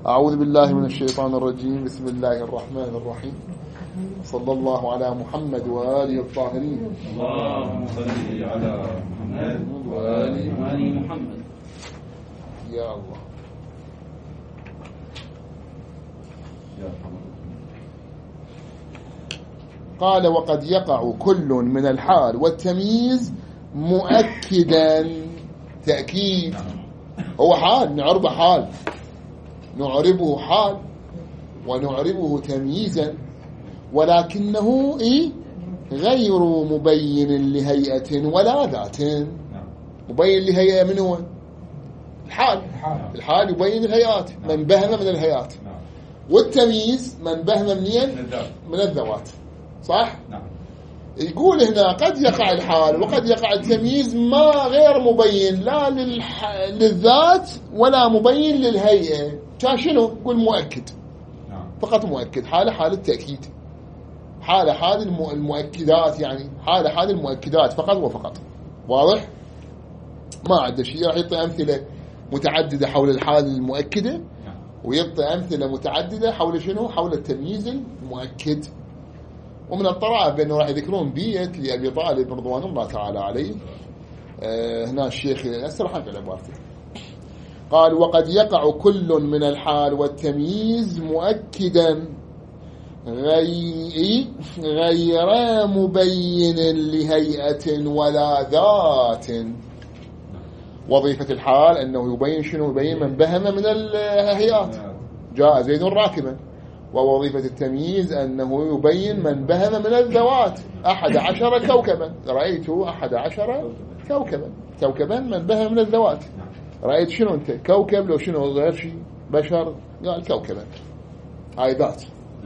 أعوذ بالله من الشيطان الرجيم. بسم الله الرحمن الرحيم. صلى الله على محمد وآله الطاهرين. اللهم صل على محمد وآل محمد. يا الله. قال وقد يقع كل من الحال والتمييز مؤكدا. تأكيد. هو حال نعربه حال، نعربه حال ونعربه تمييزا، ولكنه غير مبين لهيئة ولا ذات. مبين لهيئة من هو؟ الحال يبين الهيئات، من بهم من الهيئات. والتمييز من بهم من الذوات. صح؟ يقول هنا قد يقع الحال وقد يقع التمييز ما غير مبين لا للذات ولا مبين للهيئة. شنو؟ يقول مؤكد فقط، مؤكد. حال التأكيد، حال المؤكدات، يعني حال المؤكدات فقط وفقط. واضح؟ ما عنده شيء. راح يعطي أمثلة متعددة حول الحال المؤكدة، ويعطي أمثلة متعددة حول شنو؟ حول التمييز المؤكد. ومن الطرائف بأنه راح يذكرون بيت لأبي طالب رضوان الله تعالى عليه. هنا الشيخ أسرح في عبارته، قال وقد يقع كل من الحال والتمييز مؤكدا غير مبين لهيئة ولا ذات. وظيفة الحال أنه يبين شنو؟ يبين من بهم من الهيئات. جاء زيد راكبا. ووظيفة التمييز أنه يبين من بهم من الذوات. 11 كوكبا، رأيت 11 كوكبا. كوكبا من بهم من الذوات. رأيت شنو أنت؟ كوكب لو شنو غير شيء بشر؟ قال كوكبا، هاي ذات.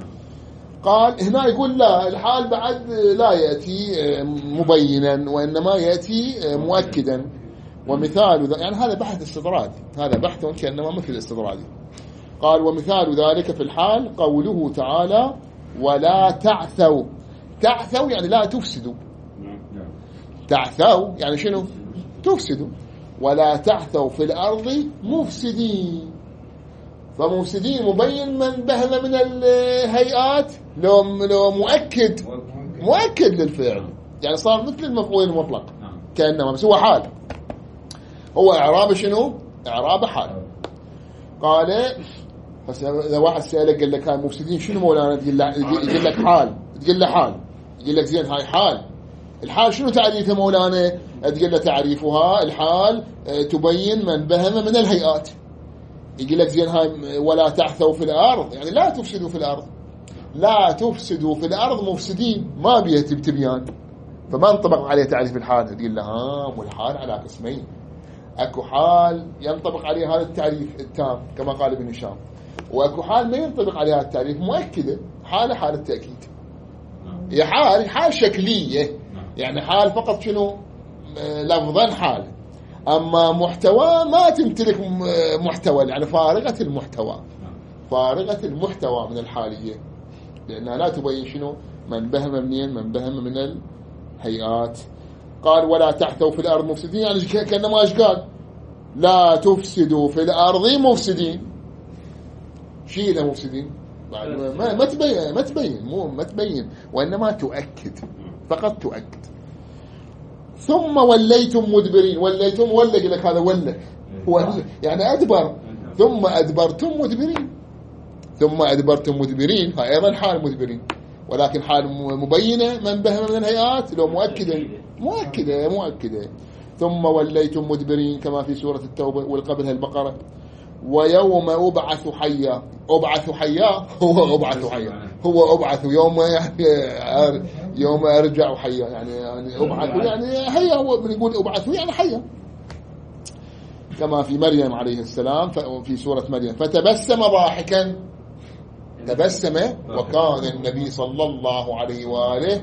قال هنا يقول لا، الحال بعد لا يأتي مبينا وإنما يأتي مؤكدا. ومثال يعني هذا بحث استطرادي، هذا بحث كأنما مثل الاستطرادي. قال ومثال ذلك في الحال قوله تعالى ولا تعثوا. تعثوا يعني لا تفسدوا. تعثوا يعني شنو؟ تفسدوا. ولا تعثوا في الأرض مفسدين. فمفسدين مبين من بهم من الهيئات لو مؤكد للفعل، يعني صار مثل المفعول المطلق كأنما، بس هو حال. هو إعراب شنو؟ إعراب حال. قال إذا واحد سألك قال لك هاي مفسدين شنو مولانا؟ يقول لك حال. تقول له حال، يقول لك زين هاي حال. الحال شنو تعريفه مولانا؟ تقول له تعريفها الحال تبين من بهم من الهيئات. يقول لك زين هاي ولا تعثوا في الأرض يعني لا تفسدوا في الأرض. لا تفسدوا في الأرض مفسدين، ما بيها تبيان، فما انطبق عليه تعريف الحال. تقول له والحال على قسمين، اكو حال ينطبق عليه هذا التعريف التام كما قال ابن هشام، واكو حال ما ينطبق عليه هذا التعريف مؤكده. حال التأكيد. هي حال شكليه، يعني حال فقط شنو؟ لفظا حال. اما محتوى ما تمتلك محتوى، يعني فارغه المحتوى. فارغه المحتوى من الحاليه، لانها لا تبين شنو؟ من بهم منين؟ من بهم من الهيئات. قال ولا تحثوا في الأرض مفسدين، يعني كأنما ايش قال؟ لا تفسدوا في الأرض مفسدين. شيء مفسدين بعد ما تبين وإنما تؤكد، فقط تؤكد. ثم وليتم مدبرين. وليتم ولا لك هذا ولا يعني أدبر. ثم أدبرتم مدبرين. ثم أدبرتم مدبرين، هاي أيضا حال مدبرين، ولكن حال مبينة من بهم من الهيئات لو مؤكدة. ثم وليتم مدبرين كما في سورة التوبة والقبلها البقرة. ويوم أبعث حيا. أبعث حيا هو أبعث يوم أرجع حيا، يعني أبعث يعني حيا. هو بنقول أبعث يعني حيا، كما في مريم عليه السلام في سورة مريم. فتبسم ضاحكا. تبسم، وكان النبي صلى الله عليه وآله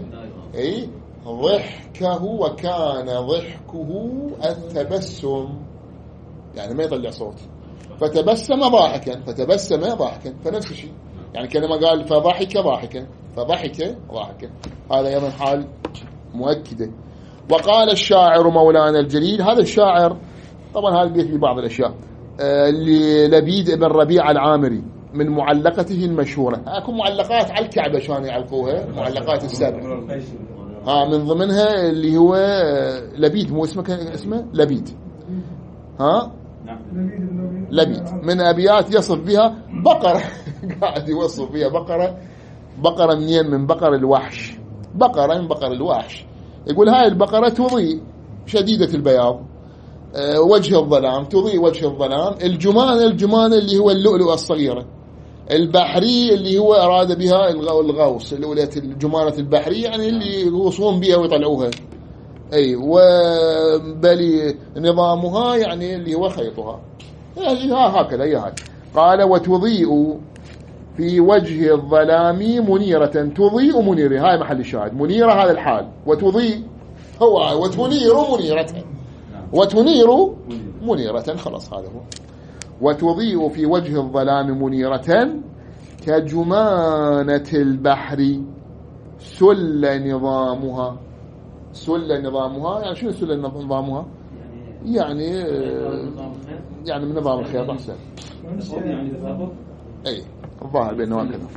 ضحكه وكان ضحكه التبسم، يعني ما يطلع صوت. فتبسم ضاحكا فنفس الشيء، يعني كلمة قال فضحك ضاحكا هذا أيضا حال مؤكدة. وقال الشاعر مولانا الجليل. هذا الشاعر طبعا هذا في بعض الأشياء. للبيد بن ربيعة العامري من معلقته المشهورة. اكو معلقات على الكعبة شلون يعلقوها، معلقات السبع. من ضمنها اللي هو لبيد، مو اسمه لبيد. لبيد من أبيات يصف بها بقرة قاعد يوصف بها بقرة منين؟ من بقر الوحش، بقرة من بقر الوحش. يقول هاي البقرة تضيء شديدة البياض وجه الظلام، تضيء وجه الظلام. الجمان اللي هو اللؤلؤة الصغيرة. البحري اللي هو أراد بها الغوص، الجمانة البحرية يعني اللي يغوصون بها ويطلعوها. أي وبلي نظامها يعني اللي هو خيطها. هكذا هي. قال وتضيء في وجه الظلام منيرة، تضيء منيرة، هاي محل الشاهد. منيرة هذا الحال، وتضيء هو، وتنير منيرة، وتنير منيرة، خلاص هذا هو. وتضيء في وجه الظلام منيرة كجمانة البحر سل نظامها. سل نظامها يعني شنو سل نظامها؟ يعني من نظام الخيط أحسن. أي الظاهر بأنه هكذا.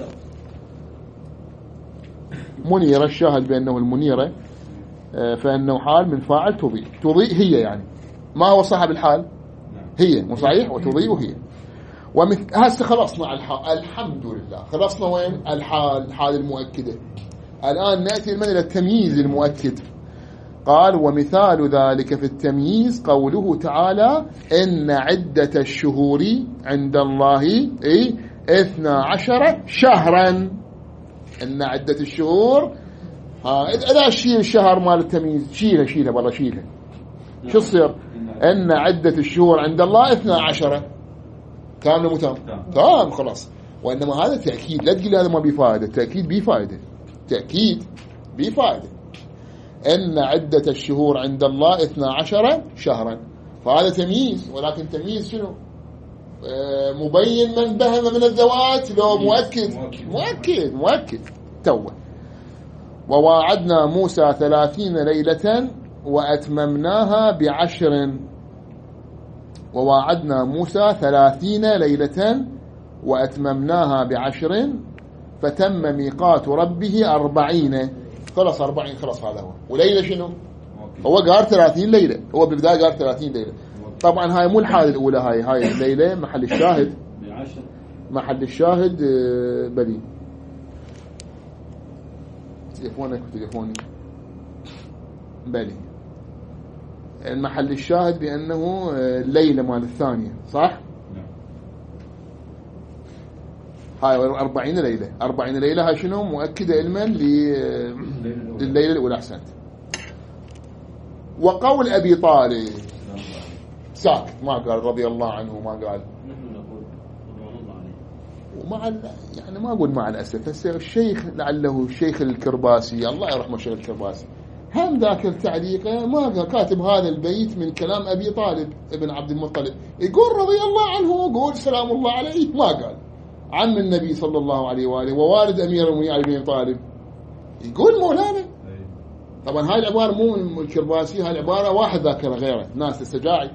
منيرة، الشاهد بأنه المنيرة فإنه حال من فاعل تضيء. تضيء هي يعني ما هو صاحب الحال، هي مو صحيح، وتضيء هي. هسه خلصنا على الحال، الحمد لله. خلصنا وين؟ الحال المؤكدة. الآن نأتي إلى التمييز المؤكد. قال ومثال ذلك في التمييز قوله تعالى إن عدة الشهور عند الله 12 شهرا. إن عدة الشهور إذا شيل الشهر مال التمييز، شيله والله شيله، شو تصير؟ إن عدة الشهور عند الله 12 كامل متام تمام خلاص. وإنما هذا تأكيد، لا تقول هذا ما بفائدة، تأكيد بفائدة، تأكيد بفائدة. إن عدة الشهور عند الله 12 شهرا، فهذا تمييز. ولكن تمييز شنو؟ مبين من بهم من الذوات لو مؤكد توه. وواعدنا موسى 30 ليلة وأتممناها ب10. وواعدنا موسى 30 ليلة وأتممناها ب10 فتم ميقات ربه 40. خلص 40 خلص هذا هو. وليلة شنو؟ هو قال 30 ليلة، هو بالبداية قال 30 ليلة. طبعا هاي مو الحالة الأولى، هاي الليلة محل الشاهد، محل الشاهد بلي تليفونك وتليفوني بلي المحل الشاهد بأنه الليلة مال الثانية صح؟ هاي 40 ليلة. 40 ليلة هاي شنو؟ مؤكدة علما لليلة الأولى. أحسنت. وقول أبي طالب ساكت ما قال رضي الله عنه، ما قال. ومع يعني ما أقول مع الأسف الشيخ لعله الشيخ الكرباسي الله يرحمه الشيخ الكرباسي هم ذاك التعليق ما قال، كاتب هذا البيت من كلام أبي طالب ابن عبد المطلب، يقول رضي الله عنه، يقول سلام الله عليه، ما قال عم النبي صلى الله عليه وآله ووالد أمير المؤمنين علي بن أبي طالب، يقول مولانا. طبعا هاي العبارة مو من الكرباسي، هاي العبارة واحد ذاكرها غيره، ناس السجاعي.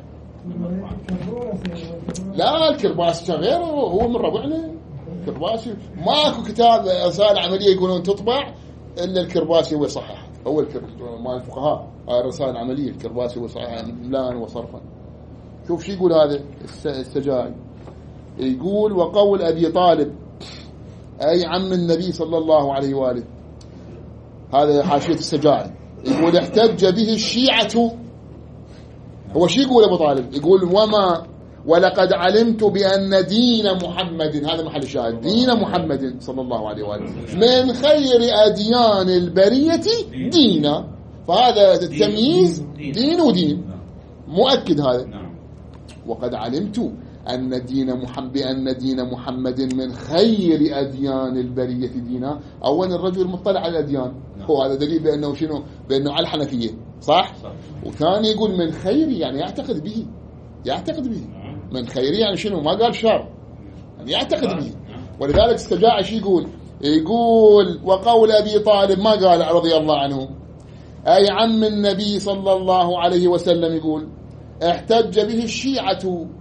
لا الكرباسي كان غيره، هو من ربعنا. الكرباسي ماكو كتاب رسالة عملية يقولون تطبع إلا الكرباسي هو يصحح، هو مال الفقهاء هاي الرسالة العملية الكرباسي هو يصحح املاء وصرفا. شوف شو يقول هذا السجاعي، يقول وقول أبي طالب أي عم النبي صلى الله عليه وآله، هذا حاشية السجاعي، يقول احتج به الشيعة. هو شو يقول أبو طالب؟ يقول ولقد علمت بأن دين محمد، هذا محل الشاهد، دين محمد صلى الله عليه وآله من خير أديان البرية دينا. فهذا التمييز دين ودين مؤكد هذا. وقد علمت أن دين محمد من خير أديان البرية دينا. أولا الرجل مطلع على الأديان، هو هذا دليل بأنه شنو؟ بأنه على الحنفية صح؟ وثاني يقول من خير يعني يعتقد به، من خير يعني شنو؟ ما قال شر، يعني يعتقد به. ولذلك استجاع شي يقول وقول أبي طالب ما قال رضي الله عنه أي عم النبي صلى الله عليه وسلم، يقول احتج به الشيعة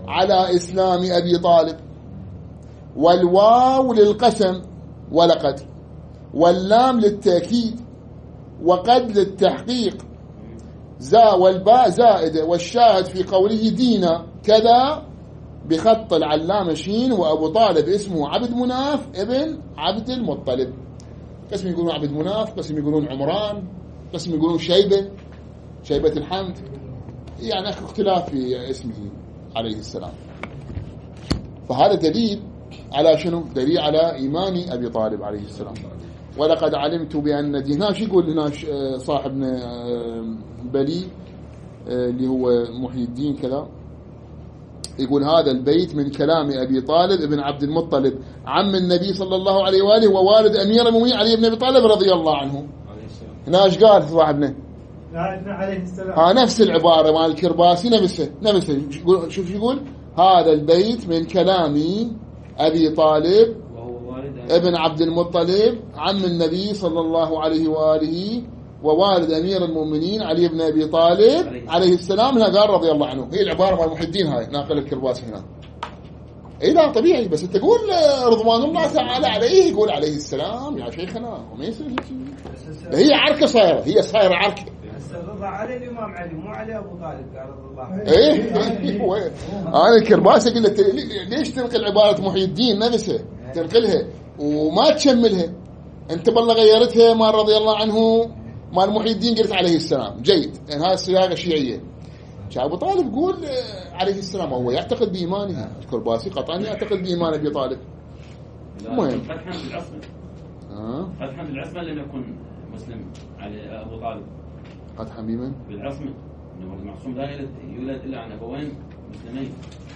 على إسلام أبي طالب، والواو للقسم ولقد، واللام للتأكيد، وقد للتحقيق، والباء زائدة، والشاهد في قوله دينا كذا بخط العلامة شين، وأبو طالب اسمه عبد مناف ابن عبد المطلب. قسم يقولون عبد مناف، قسم يقولون عمران، قسم يقولون شيبة الحمد، يعني اختلاف في اسمه عليه السلام. فهذا دليل على شنو؟ دليل على إيمان أبي طالب عليه السلام. ولقد علمت بأن دينا، شو يقول هنا صاحبنا بلي اللي هو محي الدين كذا، يقول هذا البيت من كلام أبي طالب ابن عبد المطلب عم النبي صلى الله عليه وآله ووالد أمير المؤمنين علي بن أبي طالب رضي الله عنه. هنا ايش قال صاحبنا؟ عليه السلام. نفس العبارة مال الكرباسي، نفسه. شوف يقول هذا البيت من كلام أبي طالب ابن عبد المطلب عم النبي صلى الله عليه وآله ووالد أمير المؤمنين علي بن أبي طالب عليه السلام. هنا قال رضي الله عنه، هي العبارة مال محي الدين هاي ناقل الكرباسي هنا. اي لا طبيعي، بس انت تقول رضوان الله تعالى عليه، يقول عليه السلام يا شيخنا، وما يصير هي عركة صايرة، هي صايرة عركة. رضى علي الإمام علي مو علي أبو طالب قال رضي الله عنه. ايه انا الكرباسي اقول لك ليش تنقل عبارة محي الدين نفسها، تنقلها وما تشملها. انت بالله غيرتها مال رضي الله عنه، مال محي الدين قلت عليه السلام. جيد، يعني هاي الصياغة شيعية. أبو طالب يقول عليه السلام، هو يعتقد بإيمانه. الكرباسي قطعا يعتقد بإيمان أبي طالب. المهم فتحا بالعصمة، فتحا بالعصمة لم يكن مسلم على أبو طالب. فتحا بمن؟ بالعصمة، إنه المعصوم لا يولد إلا عن أبوين مسلمين.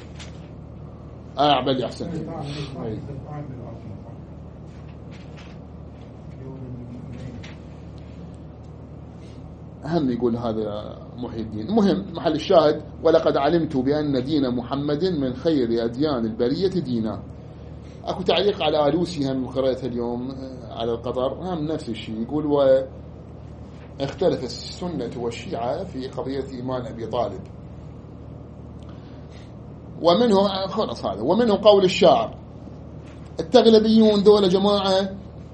أعبد أحسن. أهم يقول هذا محي الدين. المهم محل الشاهد، ولقد علمت بأن دين محمد من خير أديان البرية دينا. أكو تعليق على آلوسي هم قرأتها اليوم على القطر، هم نفس الشيء يقول واختلف السنة والشيعة في قضية إيمان أبي طالب. ومنه خلص هذا، ومنه قول الشاعر التغلبيون دول جماعة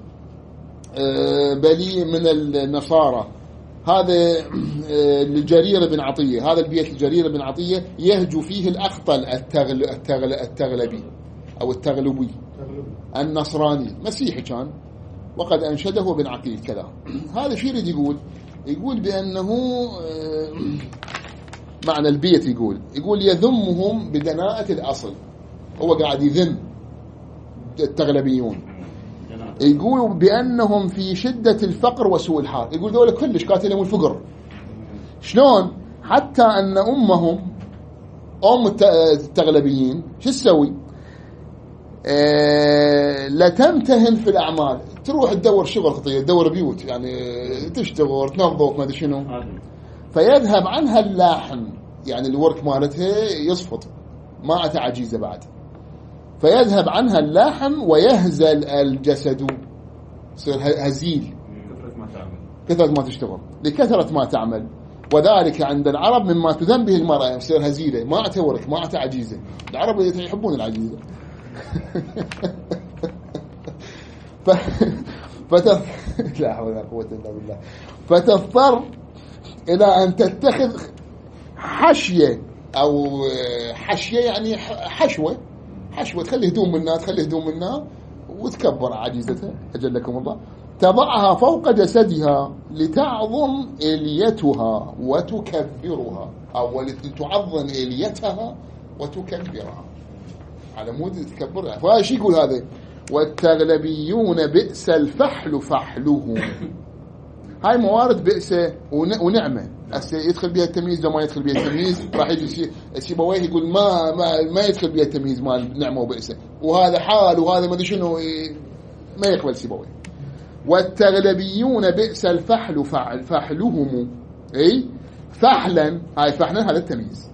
بلي من النصارى. هذا الجرير بن عطية، هذا البيت الجرير بن عطية يهجو فيه الأخطل التغلبي أو التغلبي النصراني مسيحي كان، وقد أنشده بن عقيل كذا. هذا شيء يريد يقول بأنه معنى البيت، يقول يذمهم بدناءة الأصل. هو قاعد يذم التغلبيون، يقول بأنهم في شدة الفقر وسوء الحال. يقول ذولا كلش قاتلهم الفقر. شلون؟ حتى أن أمهم أم التغلبيين شو تسوي؟ لا تمتهن في الأعمال، تروح تدور شغل خطية، تدور بيوت، يعني تشتغل تنظف ما أدري شنو. فيذهب عنها اللاحم، يعني الورك مالتها يصفط، ما عتها عجيزة بعد. فيذهب عنها اللحم ويهزل الجسد، يصير هزيل، كثرة ما تشتغل، لكثرة ما تعمل. وذلك عند العرب مما تذم به المرأة، يصير هزيلة، ما عتورك، ما عتها عجيزة. العرب يحبون العجيزة. لا حول ولا قوة إلا بالله. فتضطر إلى أن تتخذ حشية، أو حشية يعني حشوة، تخلي هدوم منها وتكبر عجيزتها أجلكم الله، تضعها فوق جسدها لتعظم إليتها وتكبرها، أو لتعظم إليتها وتكبرها، على مود تكبرها. فايش يقول هذا؟ والتغلبيون بئس الفحل فحلهم. هاي موارد بئسة ونعمة، يدخل بها التمييز لو ما يدخل بها التمييز راح يجي سيبويه يقول ما يدخل بها التمييز مال نعمة وبئسة، وهذا حال وهذا ما ادري شنو، ما يقبل سيبويه. والتغلبيون بئس الفحل فحلهم، اي فحلا، هاي فحلا هذا التمييز.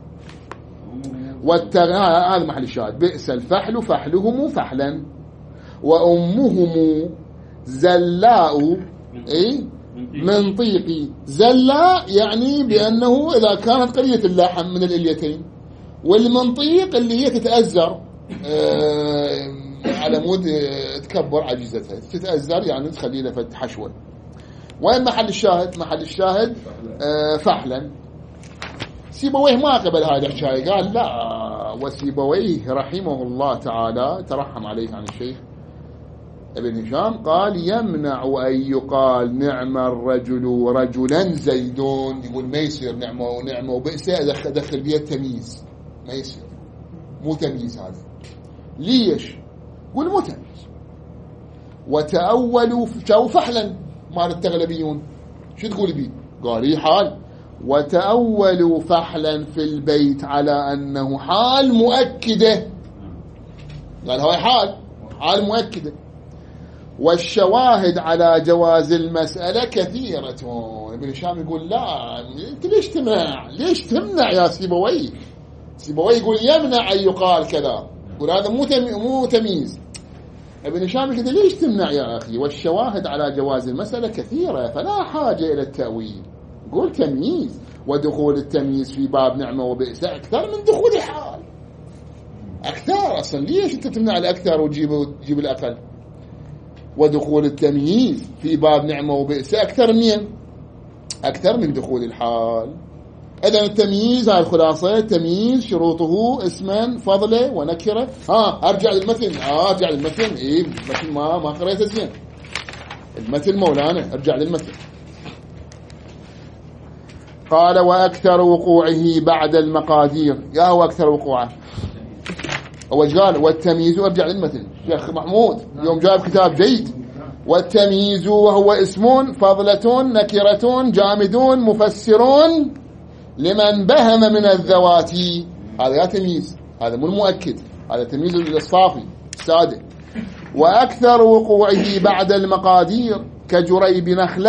هذا محل الشاهد، بئس الفحل فحلهم فحلا. وأمهم زلاء، اي من طيقي. زلاء يعني بأنه إذا كانت قليلة اللحم من الإليتين، والمنطيق اللي هي تتأزر على مود تكبر عجيزتها، تتأزر يعني تخلي له فد حشوة. وين محل الشاهد؟ محل الشاهد فحلا. سيبويه ما قبل هذا الحكاية، قال لا، وسيبويه رحمه الله تعالى ترحم عليه عن الشيخ ابن هشام، قال يمنع أن يقال نعم الرجل رجلا زيدون، يقول ما يصير نعمة ونعمة وبئسة أدخل بها التمييز، ما يصير، مو تمييز هذا. ليش؟ قول مو تمييز. وتأولوا شو فحلا مال التغلبيون، شو تقول بيه؟ قال لي حال، وتأولوا فحلا في البيت على أنه حال مؤكدة، قال هاي حال مؤكدة. والشواهد على جواز المسألة كثيرة. ابن هشام يقول لا، انت ليش تمنع يا سيبويه؟ سيبويه يقول يمنع أن يقال كذا، يقول هذا مو تمييز. ابن هشام يقول ليش تمنع يا أخي؟ والشواهد على جواز المسألة كثيرة فلا حاجة إلى التأويل. قول تمييز، ودخول التمييز في باب نعمة وبئس أكثر من دخول الحال، أكثر أصلا. ليش أنت تمنع الأكثر وتجيب الأقل؟ ودخول التمييز في باب نعمة وبئس أكثر من دخول الحال. إذن التمييز هاي الخلاصة، التمييز شروطه اسما فضله ونكرة. أرجع للمتن، أرجع للمتن. إيه المتن ما قريته زين، المتن مولانا، أرجع للمتن. قال وأكثر وقوعه بعد المقادير. يا هو أكثر وقوعه أول قال والتمييز، أرجع للمتن شيخ محمود يوم جاب كتاب جيد. والتمييز وهو اسم فضلة نكرة جامد مفسر لمن بهم من الذوات. هذا يا تمييز، هذا مو المؤكد، هذا تمييز الصافي السادة. وأكثر وقوعه بعد المقادير كجريب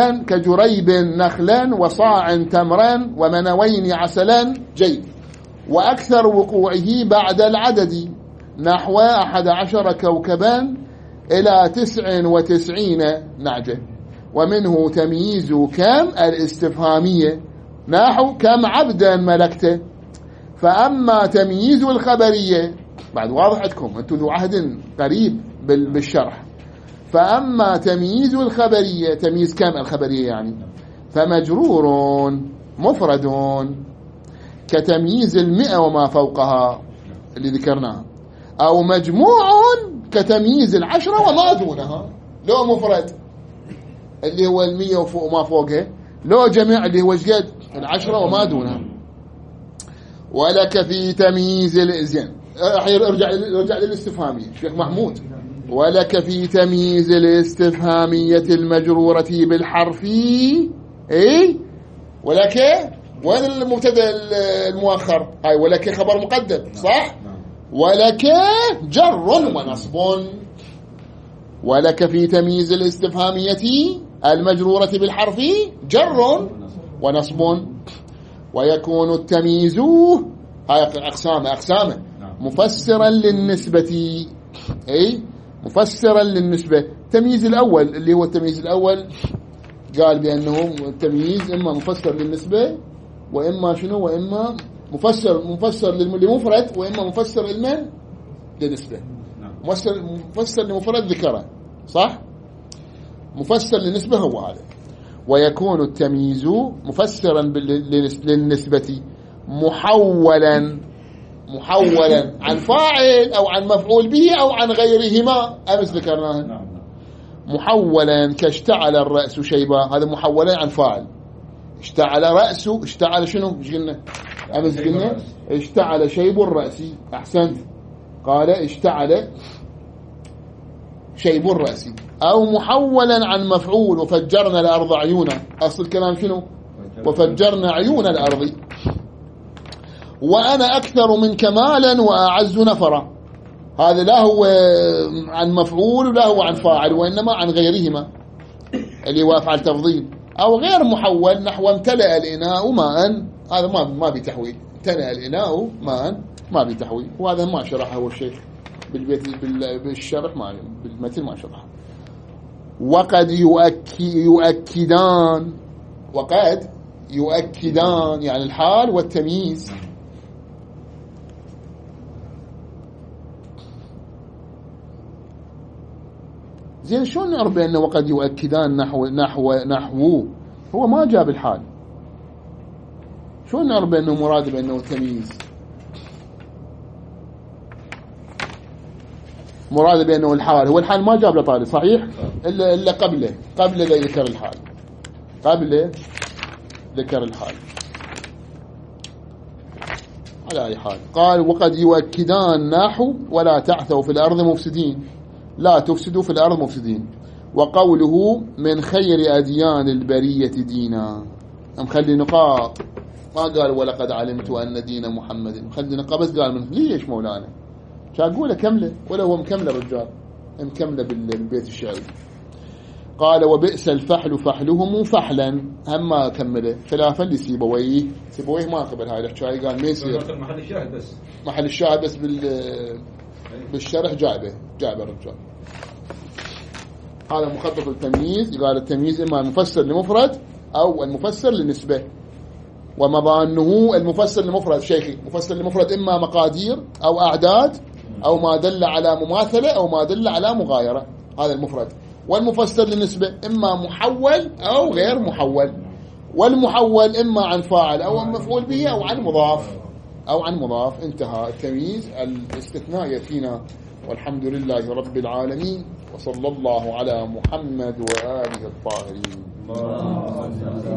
نخلا وصاع تمرا ومنوين عسلا جيد. وأكثر وقوعه بعد العدد نحو 11 كوكبا إلى 99 نعجة. ومنه تمييز كم الاستفهامية نحو كم عبدا ملكته. فأما تمييز الخبرية، بعد واضح عندكم أنتم ذو عهد قريب بالشرح. فأما تمييز الخبرية، تمييز كم الخبرية يعني، فمجرور مفرد كتمييز 100 وما فوقها اللي ذكرناها، أو مجموع كتمييز 10 وما دونها. لو مفرد اللي هو 100 وما فوقها، لو جميع اللي هو جد 10 وما دونها. ولك في تمييز الإزين، ارجع للاستفهامية شيخ محمود. ولك في تمييز الاستفهامية المجرورة بالحرف ولك وين المبتدا المؤخر؟ هاي ولك خبر مقدم صح؟ ولك جر ونصب. ولك في تمييز الاستفهامية المجرورة بالحرف جر ونصب. ويكون التمييز هاي أقسامه مفسرا للنسبة، مفسرا للنسبة. التمييز الأول اللي هو التمييز الأول قال بأنه التمييز إما مفسر للنسبة وإما شنو، وإما مفسر للمفرد، وإما مفسر للنسبة. مفسر لمفرد ذكره صح، مفسر للنسبة هو هذا. ويكون التمييز مفسرا للنسبة محولا عن فاعل أو عن مفعول به أو عن غيرهما، أمس ذكرناها. محولا كاشتعل الرأس شيبا، هذا محولا عن فاعل. اشتعل رأسه، اشتعل شنو قلنا أمس؟ قلنا اشتعل شيب الرأس. أحسنت، قال اشتعل شيب الرأس. أو محولا عن مفعول وفجرنا الأرض عيونا، أصل الكلام شنو؟ وفجرنا عيون الأرض. وأنا أكثر من كمالا وأعز نفرا، هذا لا هو عن مفعول ولا هو عن فاعل، وإنما عن غيرهما اللي هو أفعل تفضيل. أو غير محول نحو امتلأ الإناء ماء، هذا ما بتحويل. امتلأ الإناء ماء ما بتحويل، وهذا ما شرحه هو الشيخ بالشرح، ما بالمتن ما شرحه. وقد يؤكدان يعني الحال والتمييز زين شلون نعرف بأنه وقد يؤكدان نحو هو ما جاب الحال؟ شلون نعرف بأنه مراد بأنه تمييز؟ مراد بأنه الحال، هو الحال ما جاب له طاري صحيح إلا قبل ذكر الحال، قبل ذكر الحال. على أي حال قال وقد يؤكدان نحو ولا تعثوا في الأرض مفسدين، لا تفسدوا في الأرض مفسدين. وقوله من خير أديان البرية دينا، مخلي نقاط، ما قال ولقد علمت أن دين محمد، مخلي نقاط بس قال من ليش مولانا شاقوله كمله، ولا هو مكمله الرجال مكمله بالبيت الشعري. قال وبئس الفحل فحلهم فحلا، هم كمله خلافا لسيبويه، سيبويه ما قبل هاي الحكايه، قال ما يصير محل الشاهد بس بالشرح جايبه الرجال. هذا مخطط التمييز، قال التمييز اما المفسر لمفرد او المفسر للنسبه، ومظانه المفسر لمفرد شيخي، مفسر لمفرد اما مقادير او اعداد او ما دل على مماثله او ما دل على مغايره، هذا المفرد. والمفسر للنسبه اما محول او غير محول، والمحول اما عن فاعل او مفعول به او عن مضاف انتهى التمييز. الاستثناء يأتينا. والحمد لله رب العالمين، وصلى الله على محمد وآله الطاهرين.